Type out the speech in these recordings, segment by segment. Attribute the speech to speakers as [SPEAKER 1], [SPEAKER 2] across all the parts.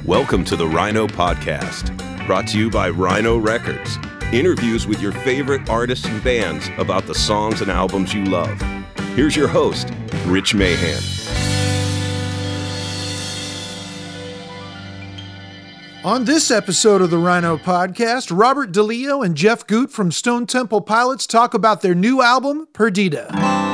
[SPEAKER 1] Welcome to the Rhino Podcast, brought to you by Rhino Records. Interviews with your favorite artists and bands about the songs and albums you love. Here's your host, Rich Mahan.
[SPEAKER 2] On this episode of the Rhino Podcast, Robert DeLeo and Jeff Goot from Stone Temple Pilots talk about their new album, Perdita.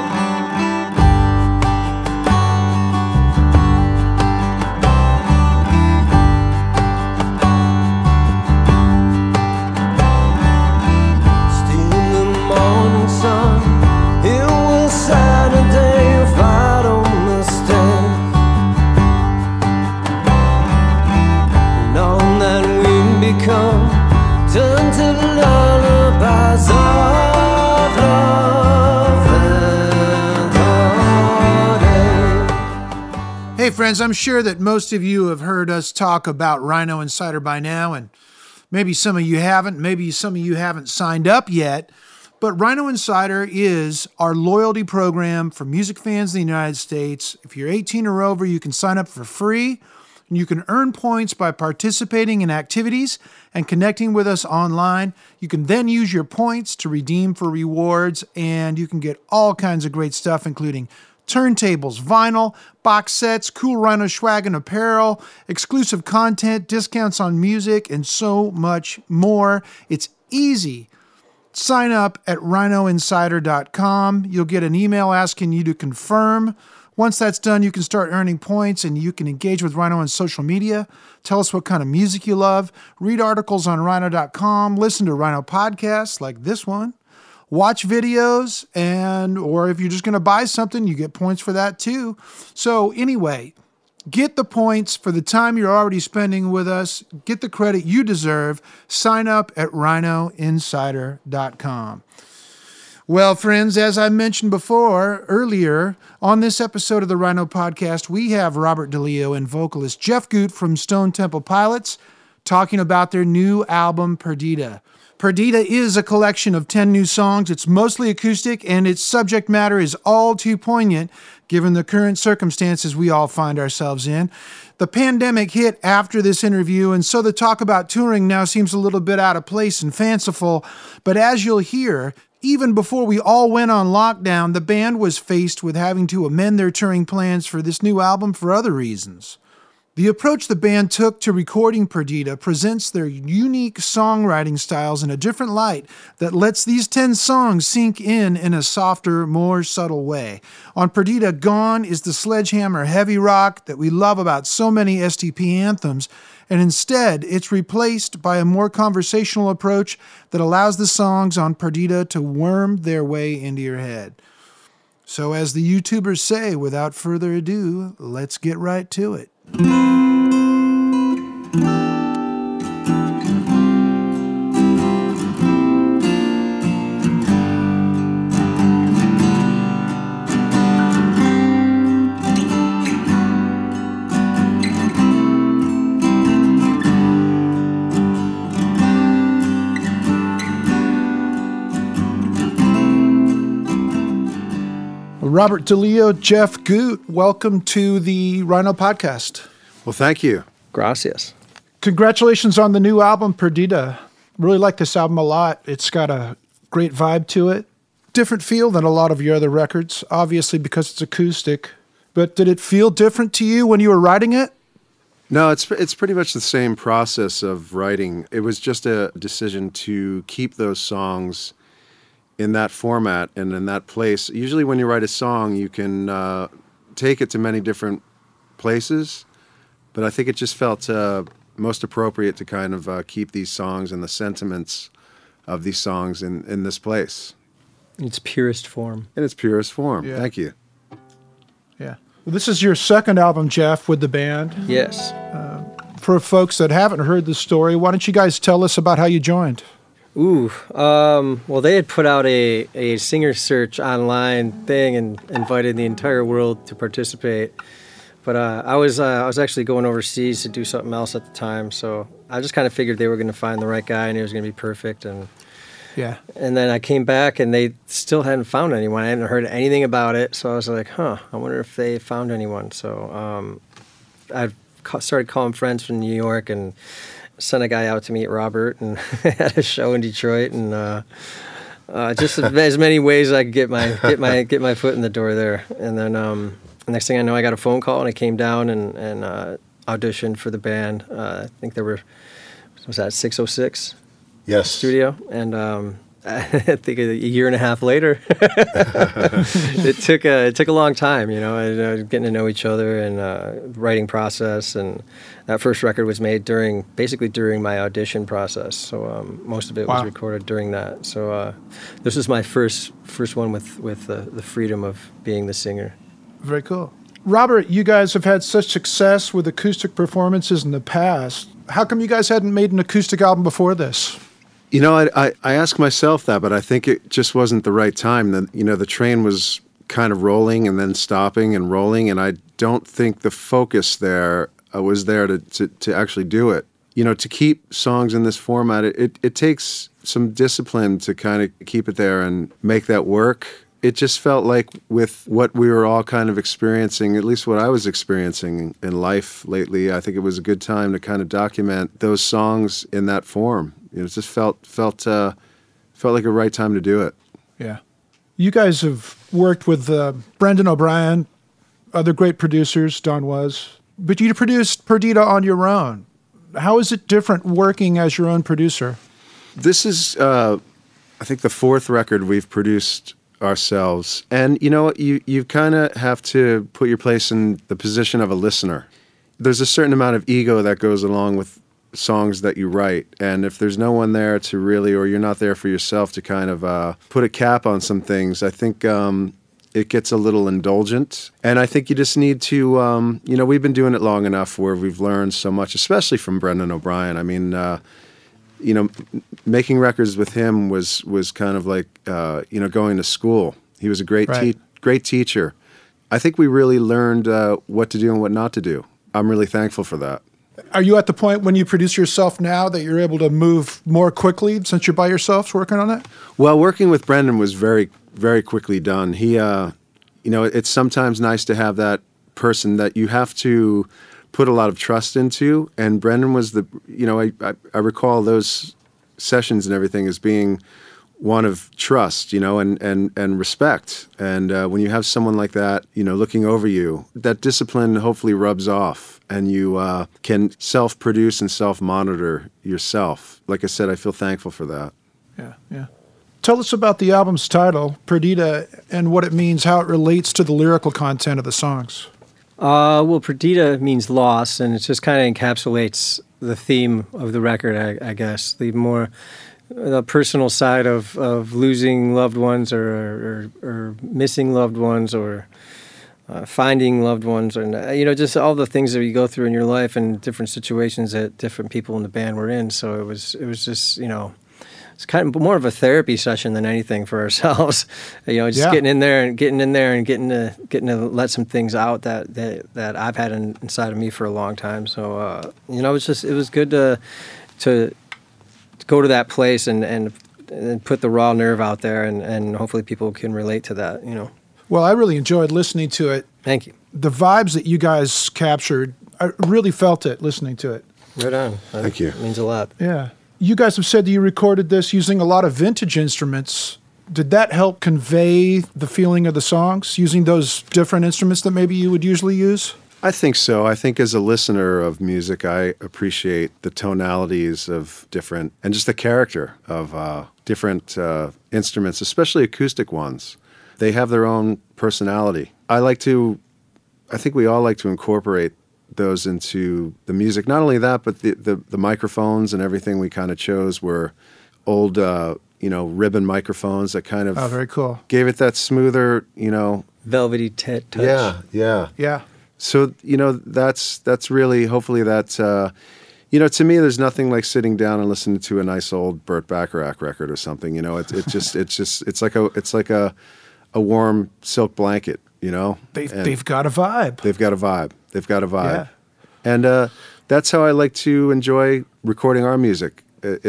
[SPEAKER 2] Hey friends, I'm sure that most of you have heard us talk about Rhino Insider by now, and maybe some of you haven't, maybe some of you haven't signed up yet, but Rhino Insider is our loyalty program for music fans in the United States. If you're 18 or over, you can sign up for free, and you can earn points by participating in activities and connecting with us online. You can then use your points to redeem for rewards, and you can get all kinds of great stuff, including turntables, vinyl, box sets, cool Rhino swag and apparel, exclusive content, discounts on music, and so much more. It's easy. Sign up at rhinoinsider.com. You'll get an email asking you to confirm. Once that's done, you can start earning points and you can engage with Rhino on social media. Tell us what kind of music you love. Read articles on rhino.com. Listen to Rhino podcasts like this one. Watch videos, or if you're just going to buy something, you get points for that too. So anyway, get the points for the time you're already spending with us. Get the credit you deserve. Sign up at rhinoinsider.com. Well, friends, as I mentioned earlier, on this episode of the Rhino Podcast, we have Robert DeLeo and vocalist Jeff Goot from Stone Temple Pilots talking about their new album, Perdita. Perdita is a collection of 10 new songs. It's mostly acoustic, and its subject matter is all too poignant given the current circumstances we all find ourselves in. The pandemic hit after this interview, and so the talk about touring now seems a little bit out of place and fanciful. But as you'll hear, even before we all went on lockdown, the band was faced with having to amend their touring plans for this new album for other reasons. The approach the band took to recording Perdita presents their unique songwriting styles in a different light that lets these 10 songs sink in a softer, more subtle way. On Perdita, gone is the sledgehammer heavy rock that we love about so many STP anthems, and instead it's replaced by a more conversational approach that allows the songs on Perdita to worm their way into your head. So as the YouTubers say, without further ado, let's get right to it. Robert DeLeo, Jeff Goot, welcome to the Rhino Podcast.
[SPEAKER 3] Well, thank you.
[SPEAKER 4] Gracias.
[SPEAKER 2] Congratulations on the new album, Perdita. Really like this album a lot. It's got a great vibe to it. Different feel than a lot of your other records, obviously because it's acoustic. But did it feel different to you when you were writing it?
[SPEAKER 3] No, it's pretty much the same process of writing. It was just a decision to keep those songs in that format and in that place. Usually when you write a song, you can take it to many different places, but I think it just felt most appropriate to kind of keep these songs and the sentiments of these songs in this place.
[SPEAKER 4] In its purest form.
[SPEAKER 3] In its purest form.
[SPEAKER 2] Yeah.
[SPEAKER 3] Thank you.
[SPEAKER 2] Yeah. Well, this is your second album, Jeff, with the band.
[SPEAKER 4] Yes.
[SPEAKER 2] For folks that haven't heard the story, why don't you guys tell us about how you joined?
[SPEAKER 4] Well, they had put out a singer search online thing and invited the entire world to participate. But I was actually going overseas to do something else at the time, so I just kind of figured they were going to find the right guy and he was going to be perfect. And
[SPEAKER 2] Yeah.
[SPEAKER 4] And then I came back and they still hadn't found anyone. I hadn't heard anything about it. So I was like, I wonder if they found anyone. So I started calling friends from New York and sent a guy out to meet Robert, and had a show in Detroit, and just as many ways as I could get my foot in the door there. And then the next thing I know, I got a phone call, and I came down and auditioned for the band. I think there was that 606 studio, and I think a year and a half later, it took a long time, getting to know each other, and writing process, and that first record was made basically during my audition process. So most of it was recorded during that. So this was my first one with the freedom of being the singer.
[SPEAKER 2] Very cool. Robert, you guys have had such success with acoustic performances in the past. How come you guys hadn't made an acoustic album before this?
[SPEAKER 3] I ask myself that, but I think it just wasn't the right time. The train was kind of rolling and then stopping and rolling, and I don't think the focus there was there to actually do it. To keep songs in this format, it takes some discipline to kind of keep it there and make that work. It just felt like with what we were all kind of experiencing, at least what I was experiencing in life lately, I think it was a good time to kind of document those songs in that form. It just felt like a right time to do it.
[SPEAKER 2] Yeah. You guys have worked with Brendan O'Brien, other great producers, Don Was, but you produced Perdita on your own. How is it different working as your own producer?
[SPEAKER 3] This is, I think, the fourth record we've produced ourselves. And you kind of have to put your place in the position of a listener. There's a certain amount of ego that goes along with songs that you write, and if there's no one there to really, or you're not there for yourself to kind of put a cap on some things, I think it gets a little indulgent. And I think you just need to, we've been doing it long enough where we've learned so much, especially from Brendan O'Brien. I mean, making records with him was kind of like, going to school. He was a great teacher. I think we really learned what to do and what not to do. I'm really thankful for that.
[SPEAKER 2] Are you at the point when you produce yourself now that you're able to move more quickly since you're by yourselves working on it?
[SPEAKER 3] Well, working with Brendan was very, very quickly done. He, it's sometimes nice to have that person that you have to put a lot of trust into. And Brendan was I recall those sessions and everything as being one of trust, and respect. And when you have someone like that, looking over you, that discipline hopefully rubs off, and you can self-produce and self-monitor yourself. Like I said, I feel thankful for that.
[SPEAKER 2] Yeah. Tell us about the album's title, Perdita, and what it means, how it relates to the lyrical content of the songs.
[SPEAKER 4] Well, Perdita means loss, and it just kind of encapsulates the theme of the record, I guess. The personal side of losing loved ones or missing loved ones or finding loved ones, and just all the things that you go through in your life and different situations that different people in the band were in. So it was just it's kind of more of a therapy session than anything for ourselves. Getting in there and getting to let some things out that I've had inside of me for a long time. So it was good to go to that place and put the raw nerve out there, and hopefully people can relate to that,
[SPEAKER 2] Well, I really enjoyed listening to it.
[SPEAKER 4] Thank you.
[SPEAKER 2] The vibes that you guys captured, I really felt it listening to it.
[SPEAKER 4] Right on.
[SPEAKER 3] Thank you.
[SPEAKER 4] It means a lot.
[SPEAKER 2] Yeah. You guys have said that you recorded this using a lot of vintage instruments. Did that help convey the feeling of the songs, using those different instruments that maybe you would usually use?
[SPEAKER 3] I think so. I think as a listener of music, I appreciate the tonalities of different, and just the character of different instruments, especially acoustic ones. They have their own personality. I think we all like to incorporate those into the music. Not only that, but the microphones and everything we kind of chose were old, ribbon microphones that kind of
[SPEAKER 2] very cool.
[SPEAKER 3] Gave it that smoother,
[SPEAKER 4] velvety touch.
[SPEAKER 3] Yeah. So, that's really, hopefully that's, to me, there's nothing like sitting down and listening to a nice old Burt Bacharach record or something. It's like a warm silk blanket.
[SPEAKER 2] They've got a vibe.
[SPEAKER 3] They've got a vibe.
[SPEAKER 2] Yeah.
[SPEAKER 3] And that's how I like to enjoy recording our music.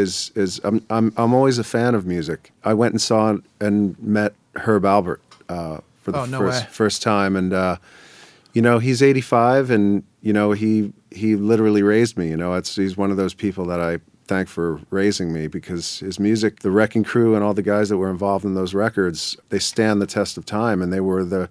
[SPEAKER 3] I'm always a fan of music. I went and saw and met Herb Alpert for the first time, and he's 85, and he he literally raised me. You know, he's one of those people that I thank for raising me, because his music, the Wrecking Crew and all the guys that were involved in those records, they stand the test of time, and they were the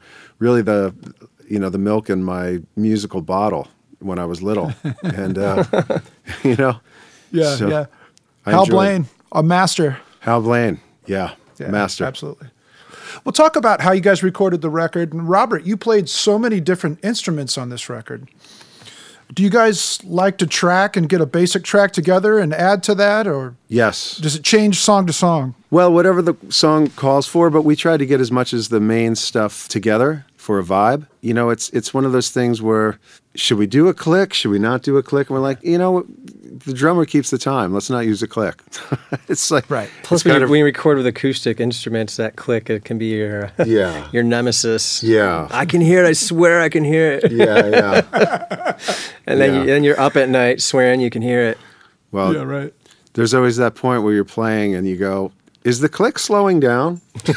[SPEAKER 3] milk in my musical bottle when I was little. And you know,
[SPEAKER 2] yeah. Hal Blaine, a master.
[SPEAKER 3] Hal Blaine, yeah, master,
[SPEAKER 2] absolutely. Well, talk about how you guys recorded the record. And Robert, you played so many different instruments on this record. Do you guys like to track and get a basic track together and add to that, or
[SPEAKER 3] yes,
[SPEAKER 2] does it change song to song?
[SPEAKER 3] Well, whatever the song calls for, but we try to get as much as the main stuff together for a vibe. You know, it's one of those things where, should we do a click? Should we not do a click? And we're like, you know, the drummer keeps the time. Let's not use a click. It's like,
[SPEAKER 2] right.
[SPEAKER 4] Plus, when you record with acoustic instruments, that click, it can be your your nemesis.
[SPEAKER 3] Yeah,
[SPEAKER 4] I can hear it. I swear I can hear it.
[SPEAKER 3] Yeah.
[SPEAKER 4] And then you're up at night swearing you can hear it.
[SPEAKER 3] Well,
[SPEAKER 2] yeah, right.
[SPEAKER 3] There's always that point where you're playing and you go, is the click slowing down?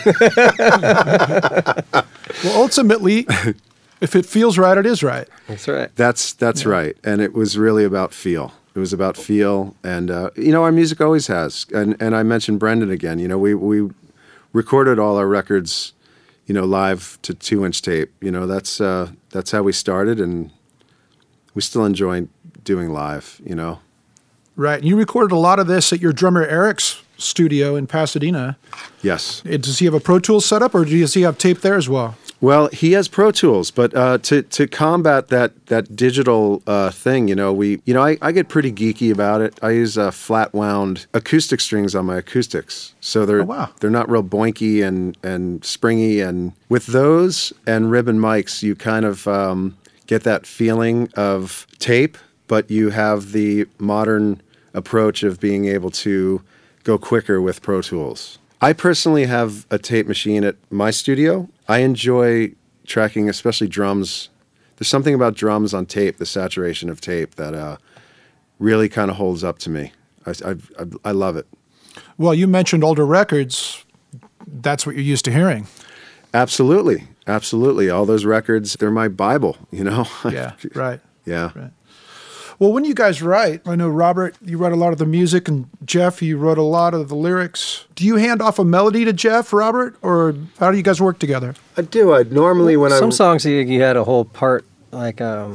[SPEAKER 2] Well, ultimately, if it feels right, it is right.
[SPEAKER 4] That's right.
[SPEAKER 3] That's right. And it was really about feel. It was about feel. And, you know, our music always has. And I mentioned Brendan again. You know, we recorded all our records, you know, live to 2-inch tape. You know, that's how we started, and we still enjoy doing live, you know.
[SPEAKER 2] Right. And you recorded a lot of this at your drummer Eric's studio in Pasadena.
[SPEAKER 3] Yes.
[SPEAKER 2] Does he have a Pro Tools setup, or does he have tape there as well?
[SPEAKER 3] Well, he has Pro Tools, but to combat that digital thing, you know, I get pretty geeky about it. I use flat wound acoustic strings on my acoustics, so they're not real boinky and springy. And with those and ribbon mics, you kind of get that feeling of tape, but you have the modern approach of being able to go quicker with Pro Tools. I personally have a tape machine at my studio. I enjoy tracking, especially drums. There's something about drums on tape, the saturation of tape, that really kind of holds up to me. I love it.
[SPEAKER 2] Well, you mentioned older records. That's what you're used to hearing.
[SPEAKER 3] Absolutely. Absolutely. All those records, they're my Bible, you know?
[SPEAKER 2] Yeah, right.
[SPEAKER 3] Yeah.
[SPEAKER 2] Right. Well, when you guys write, I know, Robert, you write a lot of the music, and Jeff, you wrote a lot of the lyrics. Do you hand off a melody to Jeff, Robert, or how do you guys work together?
[SPEAKER 3] I do.
[SPEAKER 4] Some songs you had a whole part, like it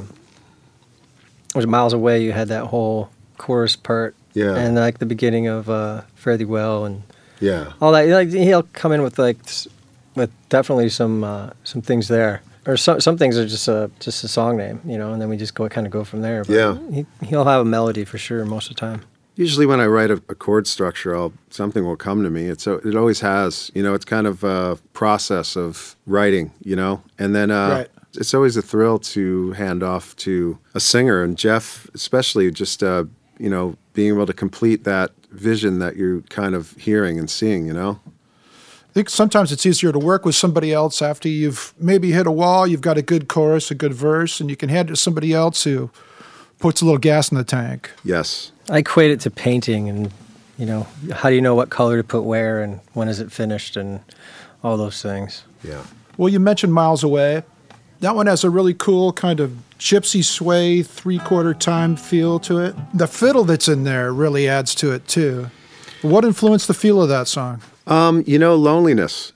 [SPEAKER 4] was Miles Away, you had that whole chorus part.
[SPEAKER 3] Yeah.
[SPEAKER 4] And like the beginning of Fare Thee Well and all that. Like, he'll come in with definitely some things there. Or some things are just a song name, you know, and then we just go from there. But he'll have a melody for sure most of the time.
[SPEAKER 3] Usually when I write a chord structure, something will come to me. It always has, you know. It's kind of a process of writing, you know, and then it's always a thrill to hand off to a singer, and Jeff especially, just you know, being able to complete that vision that you're kind of hearing and seeing, you know.
[SPEAKER 2] I think sometimes it's easier to work with somebody else after you've maybe hit a wall, you've got a good chorus, a good verse, and you can hand it to somebody else who puts a little gas in the tank.
[SPEAKER 3] Yes.
[SPEAKER 4] I equate it to painting, and, you know, how do you know what color to put where and when is it finished and all those things.
[SPEAKER 3] Yeah.
[SPEAKER 2] Well, you mentioned Miles Away. That one has a really cool kind of gypsy sway, 3/4 time feel to it. The fiddle that's in there really adds to it, too. What influenced the feel of that song?
[SPEAKER 3] You know, loneliness.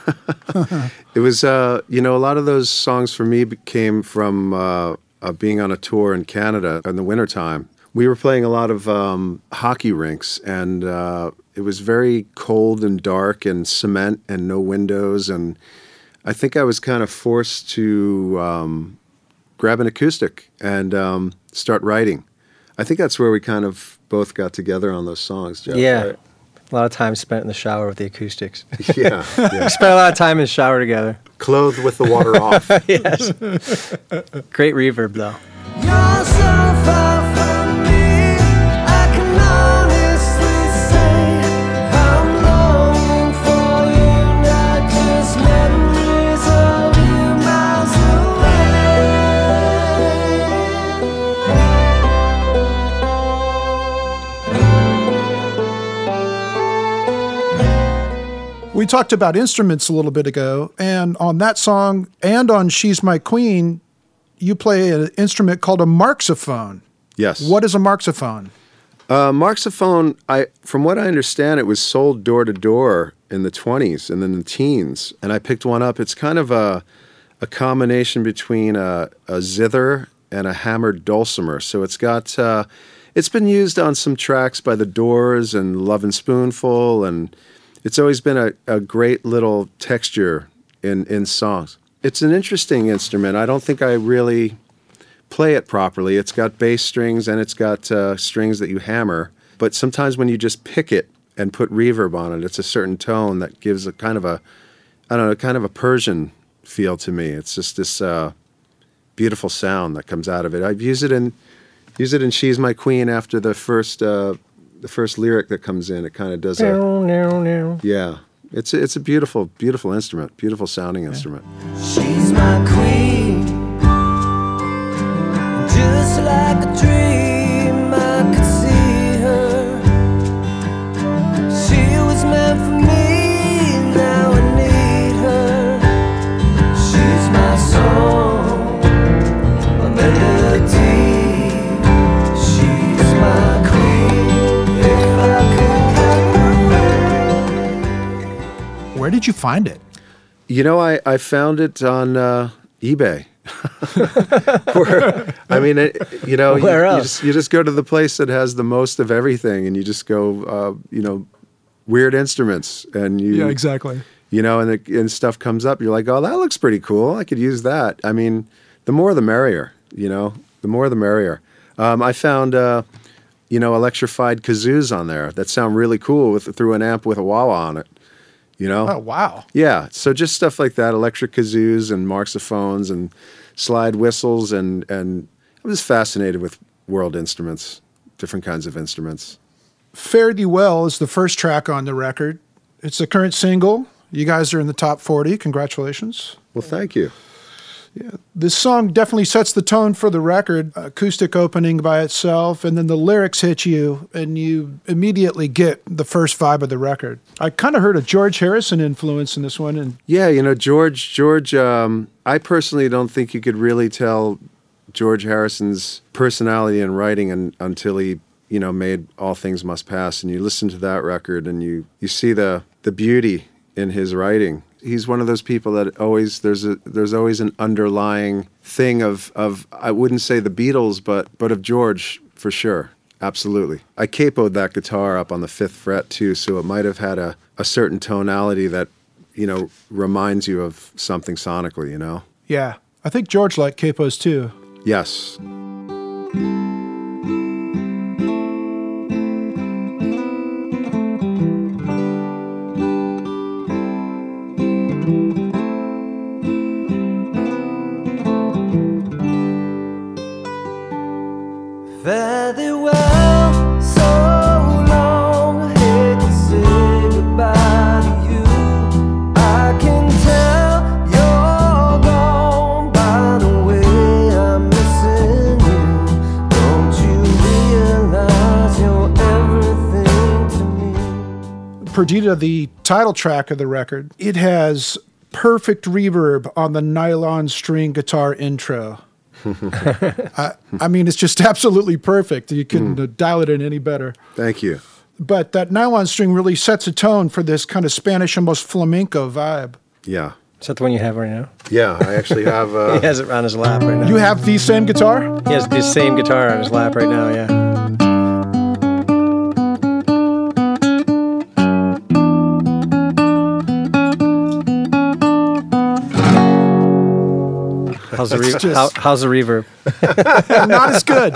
[SPEAKER 3] It was, you know, a lot of those songs for me came from being on a tour in Canada in the wintertime. We were playing a lot of hockey rinks, and it was very cold and dark and cement and no windows. And I think I was kind of forced to grab an acoustic and start writing. I think that's where we kind of both got together on those songs, Jeff.
[SPEAKER 4] Yeah.
[SPEAKER 3] Right?
[SPEAKER 4] A lot of time spent in the shower with the acoustics.
[SPEAKER 3] Yeah.
[SPEAKER 4] We spent a lot of time in the shower together.
[SPEAKER 3] Clothed with the water off.
[SPEAKER 4] Yes. Great reverb, though.
[SPEAKER 5] You're so far from me, I can honestly say I'm longing for you, not just memories of you miles away.
[SPEAKER 2] We talked about instruments a little bit ago, and on that song and on She's My Queen, you play an instrument called a marxophone.
[SPEAKER 3] Yes.
[SPEAKER 2] What is a marxophone?
[SPEAKER 3] Marxophone, from what I understand, it was sold door to door in the 20s and then the teens. And I picked one up. It's kind of a combination between a zither and a hammered dulcimer. So it's got, it's been used on some tracks by The Doors and Love and Spoonful, and it's always been a great little texture in songs. It's an interesting instrument. I don't think I really play it properly. It's got bass strings and it's got strings that you hammer. But sometimes when you just pick it and put reverb on it, it's a certain tone that gives a kind of a, I don't know, kind of a Persian feel to me. It's just this beautiful sound that comes out of it. I've used it in She's My Queen after the first lyric that comes in. It kind of does yeah. It's a beautiful, beautiful instrument, beautiful sounding instrument.
[SPEAKER 5] She's my queen, just like a dream I could see her. She was meant for me, now I need her. She's my song, my melody. She's my queen, if I could.
[SPEAKER 2] Where did you find it?
[SPEAKER 3] You know, I found it on eBay.
[SPEAKER 4] Where else?
[SPEAKER 3] You just go to the place that has the most of everything, and you just go, weird instruments, and
[SPEAKER 2] exactly.
[SPEAKER 3] And stuff comes up. You're like, oh, that looks pretty cool. I could use that. I mean, the more the merrier. The more the merrier. I found electrified kazoos on there that sound really cool through an amp with a wah-wah on it.
[SPEAKER 2] Oh, wow.
[SPEAKER 3] Yeah, so just stuff like that, electric kazoos and marxophones and slide whistles, and I'm just fascinated with world instruments, different kinds of instruments.
[SPEAKER 2] Fare Thee Well is the first track on the record. It's the current single. You guys are in the top 40. Congratulations.
[SPEAKER 3] Well, thank you.
[SPEAKER 2] Yeah, this song definitely sets the tone for the record. Acoustic opening by itself, and then the lyrics hit you, and you immediately get the first vibe of the record. I kind of heard a George Harrison influence in this one. And
[SPEAKER 3] yeah, George. I personally don't think you could really tell George Harrison's personality in writing until he, made All Things Must Pass, and you listen to that record, and you see the beauty in his writing. He's one of those people that there's always an underlying thing of I wouldn't say the Beatles, but of George for sure. Absolutely. I capoed that guitar up on the 5th fret too, so it might have had a certain tonality that, reminds you of something sonically,
[SPEAKER 2] Yeah. I think George liked capos too.
[SPEAKER 3] Yes.
[SPEAKER 5] Fare thee well, so long, I hate to say goodbye to you. I can tell you're gone by the way I'm missing you. Don't you realize you're everything to me?
[SPEAKER 2] Perdita, the title track of the record, it has perfect reverb on the nylon string guitar intro. I mean, it's just absolutely perfect. You couldn't dial it in any better.
[SPEAKER 3] Thank you.
[SPEAKER 2] But that nylon string really sets a tone for this kind of Spanish, almost flamenco vibe.
[SPEAKER 3] Yeah.
[SPEAKER 4] Is that the one you have right now?
[SPEAKER 3] Yeah, I actually have...
[SPEAKER 4] He has it on his lap right now.
[SPEAKER 2] You have the same guitar?
[SPEAKER 4] He has the same guitar on his lap right now, yeah. How's the reverb?
[SPEAKER 2] Not as good.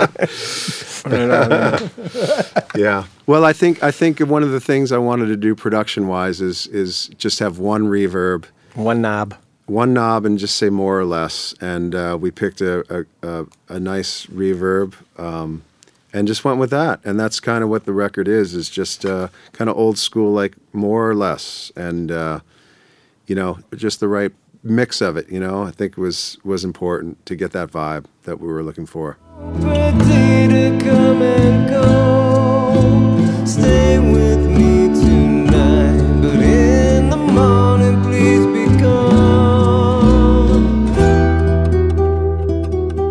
[SPEAKER 3] Yeah. Well, I think one of the things I wanted to do production-wise is just have one reverb.
[SPEAKER 4] One knob,
[SPEAKER 3] and just say more or less. And we picked a nice reverb and just went with that. And that's kind of what the record is just kind of old school, like more or less. And, just the right mix of it, I think was important to get that vibe that we were looking for.
[SPEAKER 5] Ready to come and go. Stay with me tonight, but in the morning, please be gone.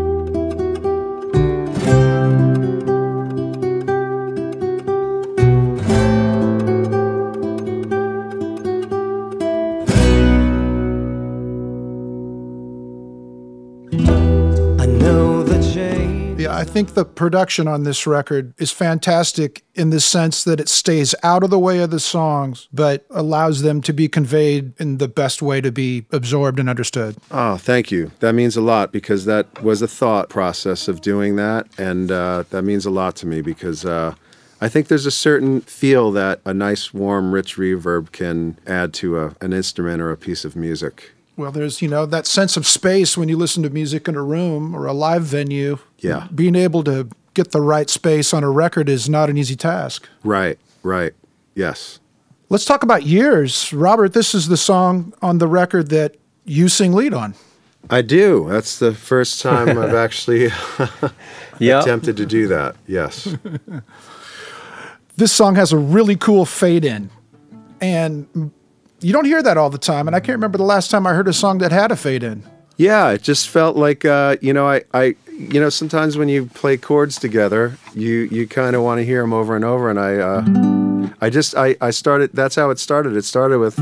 [SPEAKER 2] think the production on this record is fantastic in the sense that it stays out of the way of the songs, but allows them to be conveyed in the best way to be absorbed and understood.
[SPEAKER 3] Oh, thank you. That means a lot because that was a thought process of doing that. And that means a lot to me because I think there's a certain feel that a nice, warm, rich reverb can add to an instrument or a piece of music.
[SPEAKER 2] Well, there's, that sense of space when you listen to music in a room or a live venue.
[SPEAKER 3] Yeah.
[SPEAKER 2] Being able to get the right space on a record is not an easy task.
[SPEAKER 3] Right. Yes.
[SPEAKER 2] Let's talk about Years. Robert, this is the song on the record that you sing lead on.
[SPEAKER 3] I do. That's the first time I've actually attempted to do that. Yes.
[SPEAKER 2] This song has a really cool fade in. And you don't hear that all the time, and I can't remember the last time I heard a song that had a fade in. Yeah,
[SPEAKER 3] it just felt like sometimes when you play chords together, you kind of want to hear them over and over, and I started. That's how it started. It started with.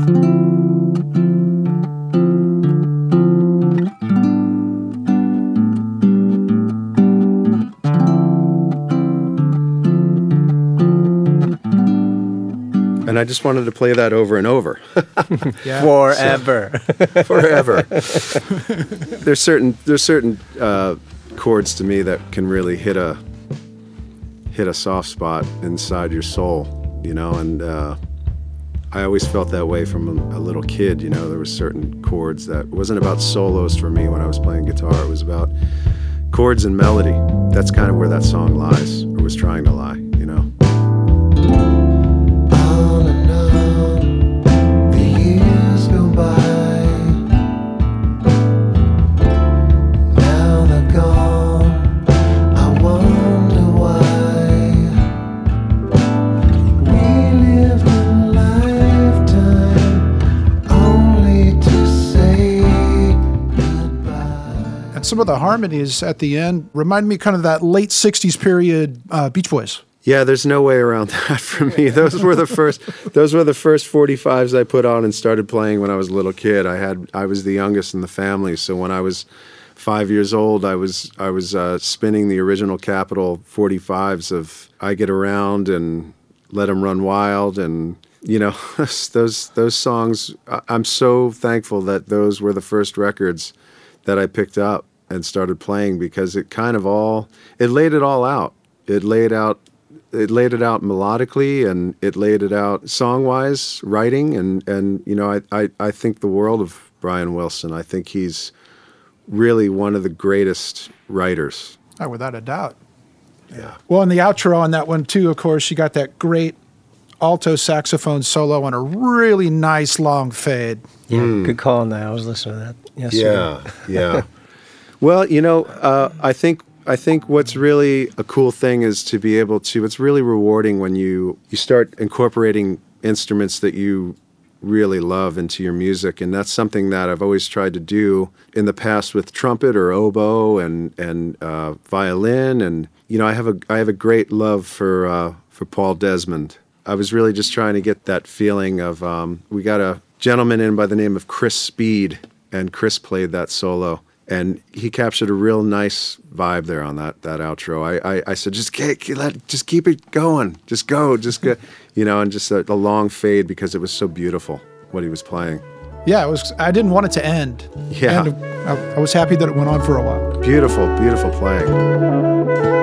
[SPEAKER 3] And I just wanted to play that over and over.
[SPEAKER 4] Forever.
[SPEAKER 3] Forever. There's certain chords to me that can really hit a soft spot inside your soul, and I always felt that way from a little kid. There were certain chords that it wasn't about solos for me when I was playing guitar. It was about chords and melody. That's kind of where that song lies, or was trying to lie.
[SPEAKER 2] Some of the harmonies at the end remind me kind of that late 60s period Beach Boys.
[SPEAKER 3] Yeah, there's no way around that for me. Those were the first 45s I put on and started playing when I was a little kid. I was the youngest in the family, so when I was 5 years old, I was spinning the original Capitol 45s of I Get Around and Let 'Em Run Wild, and those songs. I'm so thankful that those were the first records that I picked up and started playing, because it kind of laid it all out. It laid it out melodically, and it laid it out song-wise, writing, and I think the world of Brian Wilson. I think he's really one of the greatest writers.
[SPEAKER 2] Oh, without a doubt.
[SPEAKER 3] Yeah.
[SPEAKER 2] Well, in the outro on that one too, of course, you got that great alto saxophone solo on a really nice long fade.
[SPEAKER 4] Yeah, good call on that. I was listening to that yesterday.
[SPEAKER 3] Yeah. Well, I think what's really a cool thing is to be able to. It's really rewarding when you start incorporating instruments that you really love into your music, and that's something that I've always tried to do in the past with trumpet or oboe and violin, and I have a great love for Paul Desmond. I was really just trying to get that feeling of we got a gentleman in by the name of Chris Speed, and Chris played that solo, and he captured a real nice vibe there on that outro. I said, just keep it going, just go, and just a long fade, because it was so beautiful what he was playing.
[SPEAKER 2] Yeah, it was. I didn't want it to end.
[SPEAKER 3] Yeah,
[SPEAKER 2] and I was happy that it went on for a while.
[SPEAKER 3] Beautiful playing.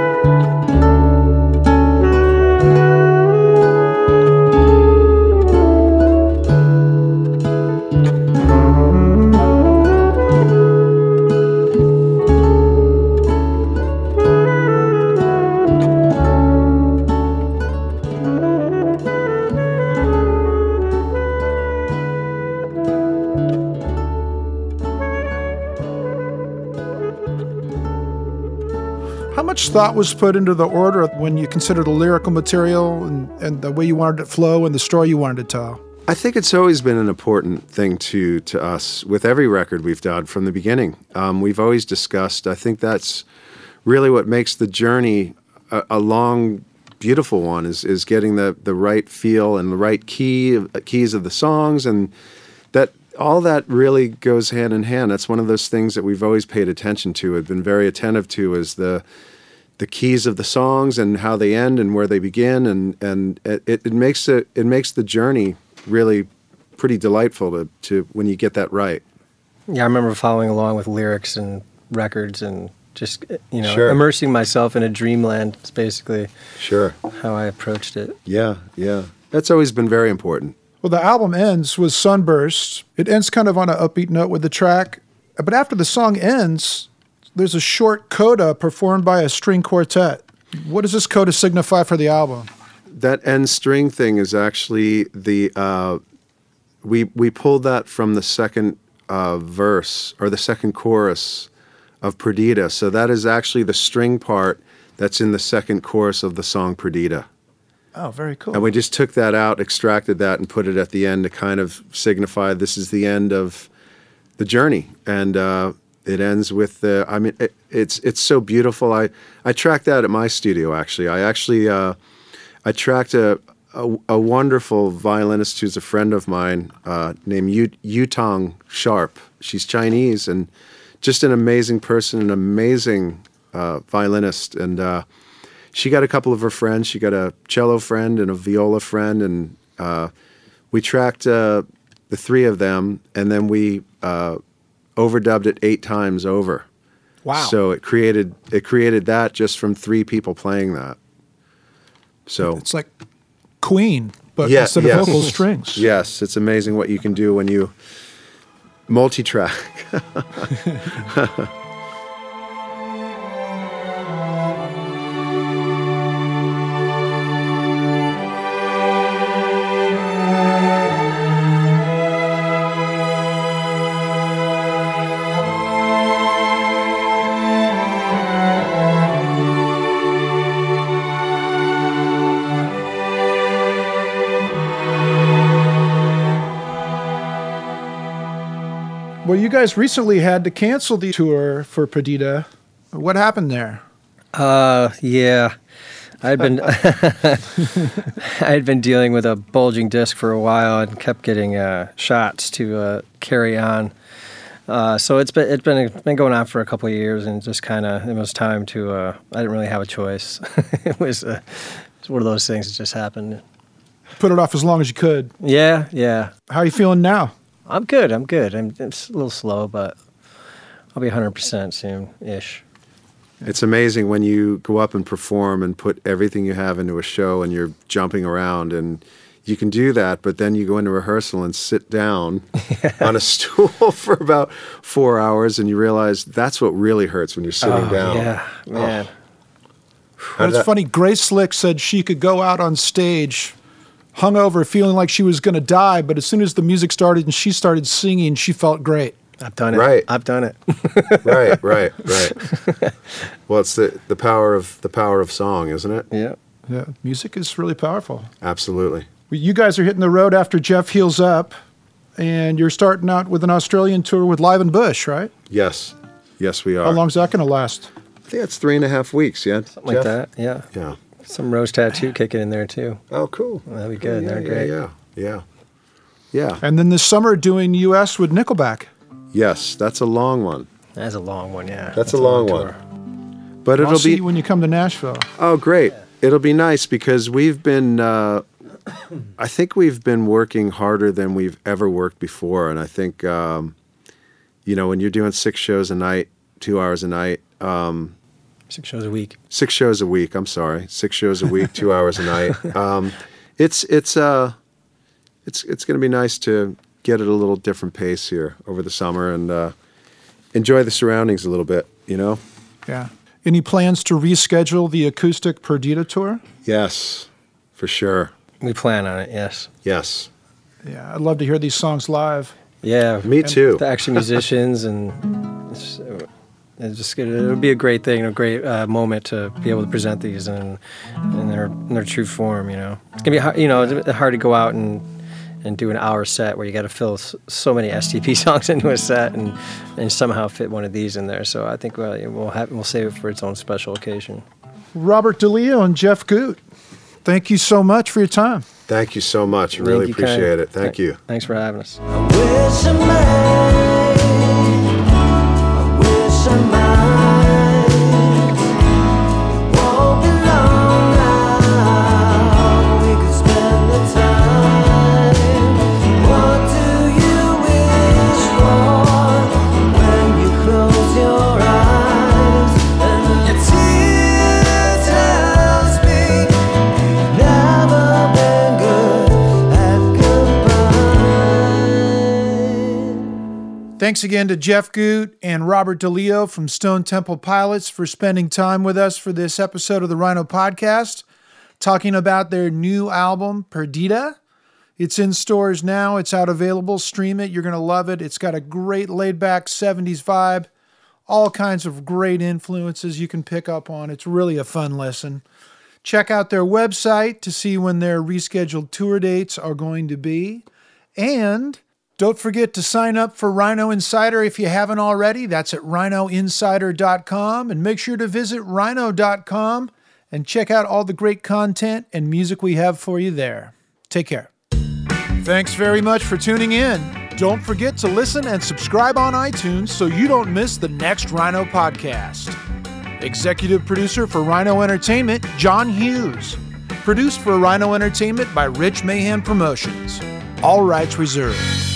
[SPEAKER 2] How much thought was put into the order when you consider the lyrical material and the way you wanted it to flow and the story you wanted to tell?
[SPEAKER 3] I think it's always been an important thing to us with every record we've done from the beginning. We've always discussed, I think that's really what makes the journey a long, beautiful one, is getting the right feel and the right keys of the songs, and that all that really goes hand in hand. That's one of those things that we've always paid attention to, have been very attentive to, is the the keys of the songs and how they end and where they begin, and it makes the journey really pretty delightful to when you get that right.
[SPEAKER 4] Yeah, I remember following along with lyrics and records and just,
[SPEAKER 3] Sure.
[SPEAKER 4] immersing myself in a dreamland. It's basically
[SPEAKER 3] Sure.
[SPEAKER 4] how I approached it.
[SPEAKER 3] Yeah. That's always been very important.
[SPEAKER 2] Well, the album ends with Sunburst. It ends kind of on an upbeat note with the track. But after the song ends, there's a short coda performed by a string quartet. What does this coda signify for the album?
[SPEAKER 3] That end string thing is actually we pulled that from the second verse or the second chorus of Perdita. So that is actually the string part that's in the second chorus of the song Perdita.
[SPEAKER 2] Oh, very cool.
[SPEAKER 3] And we just took that out, extracted that, and put it at the end to kind of signify this is the end of the journey. And it ends with it's so beautiful. I tracked that at my studio, actually. I tracked a wonderful violinist who's a friend of mine named Yutong Sharp. She's Chinese and just an amazing person, an amazing violinist. And she got a couple of her friends. She got a cello friend and a viola friend. And we tracked the three of them, and then we overdubbed it 8 times over.
[SPEAKER 2] Wow.
[SPEAKER 3] So it created that just from 3 people playing that. So
[SPEAKER 2] It's like Queen, but
[SPEAKER 3] Yeah,
[SPEAKER 2] instead
[SPEAKER 3] yes.
[SPEAKER 2] of vocal strings.
[SPEAKER 3] yes, it's amazing what you can do when you multi-track.
[SPEAKER 2] Well, you guys recently had to cancel the tour for Perdita. What happened there?
[SPEAKER 4] Yeah. I'd been I'd been dealing with a bulging disc for a while and kept getting shots to carry on. So it's been going on for a couple of years, and just kind of it was time to. I didn't really have a choice. It was one of those things that just happened.
[SPEAKER 2] Put it off as long as you could.
[SPEAKER 4] Yeah.
[SPEAKER 2] How are you feeling now?
[SPEAKER 4] I'm good. It's a little slow, but I'll be 100% soon-ish.
[SPEAKER 3] It's amazing when you go up and perform and put everything you have into a show and you're jumping around, and you can do that, but then you go into rehearsal and sit down on a stool for about 4 hours, and you realize that's what really hurts when you're sitting down.
[SPEAKER 4] Yeah, man.
[SPEAKER 2] Well, it's funny. Grace Slick said she could go out on stage hungover, feeling like she was going to die, but as soon as the music started and she started singing, she felt great.
[SPEAKER 4] I've done it.
[SPEAKER 3] Right.
[SPEAKER 4] I've done it.
[SPEAKER 3] Right. Well, it's the power of song, isn't it?
[SPEAKER 4] Yeah.
[SPEAKER 2] Yeah, music is really powerful.
[SPEAKER 3] Absolutely.
[SPEAKER 2] Well, you guys are hitting the road after Jeff Heals Up, and you're starting out with an Australian tour with Live and Bush, right?
[SPEAKER 3] Yes, we are.
[SPEAKER 2] How long's that going to last?
[SPEAKER 3] I think it's 3.5 weeks. Yeah,
[SPEAKER 4] Something like that. Yeah.
[SPEAKER 3] Yeah.
[SPEAKER 4] Some rose tattoo kicking in there too.
[SPEAKER 3] Oh, cool.
[SPEAKER 4] That'd be good.
[SPEAKER 3] Yeah,
[SPEAKER 4] They're great.
[SPEAKER 3] Yeah.
[SPEAKER 2] And then this summer doing U.S. with Nickelback.
[SPEAKER 3] Yes, that's a long one.
[SPEAKER 4] That's a long one. Yeah.
[SPEAKER 3] That's a long
[SPEAKER 4] tour.
[SPEAKER 3] one. But
[SPEAKER 2] I'll
[SPEAKER 3] it'll
[SPEAKER 2] see
[SPEAKER 3] be
[SPEAKER 2] you when you come to Nashville.
[SPEAKER 3] Oh, great. It'll be nice because we've been I think we've been working harder than we've ever worked before, and I think when you're doing 6 shows a night, 2 hours a night,
[SPEAKER 4] 6 shows a week.
[SPEAKER 3] 6 shows a week. I'm sorry, 6 shows a week, 2 hours a night. It's going to be nice to get at a little different pace here over the summer and enjoy the surroundings a little bit.
[SPEAKER 2] Yeah. Any plans to reschedule the acoustic Perdita tour?
[SPEAKER 3] Yes, for sure.
[SPEAKER 4] We plan on it. Yes.
[SPEAKER 3] Yes,
[SPEAKER 2] Yeah, I'd love to hear these songs live.
[SPEAKER 4] Yeah.
[SPEAKER 3] me too.
[SPEAKER 4] The extra musicians and it'll be a great thing, a great moment to be able to present these in their true form. It's gonna be hard, it's hard to go out and do an hour set where you got to fill so many STP songs into a set and somehow fit one of these in there. So I think we'll save it for its own special occasion.
[SPEAKER 2] Robert DeLeo and Jeff Goot, thank you so much for your time.
[SPEAKER 3] Thank you so much. I really
[SPEAKER 4] Thank you, Ken.
[SPEAKER 3] appreciate it. Thank you.
[SPEAKER 4] Thanks for having us.
[SPEAKER 5] Wish I might
[SPEAKER 2] Thanks again to Jeff Goot and Robert DeLeo from Stone Temple Pilots for spending time with us for this episode of the Rhino Podcast, talking about their new album, Perdita. It's in stores now. It's out available. Stream it. You're going to love it. It's got a great laid-back 70s vibe, all kinds of great influences you can pick up on. It's really a fun listen. Check out their website to see when their rescheduled tour dates are going to be. And don't forget to sign up for Rhino Insider if you haven't already. That's at rhinoinsider.com. And make sure to visit rhino.com and check out all the great content and music we have for you there. Take care. Thanks very much for tuning in. Don't forget to listen and subscribe on iTunes so you don't miss the next Rhino podcast. Executive producer for Rhino Entertainment, John Hughes. Produced for Rhino Entertainment by Rich Mahan Promotions. All rights reserved.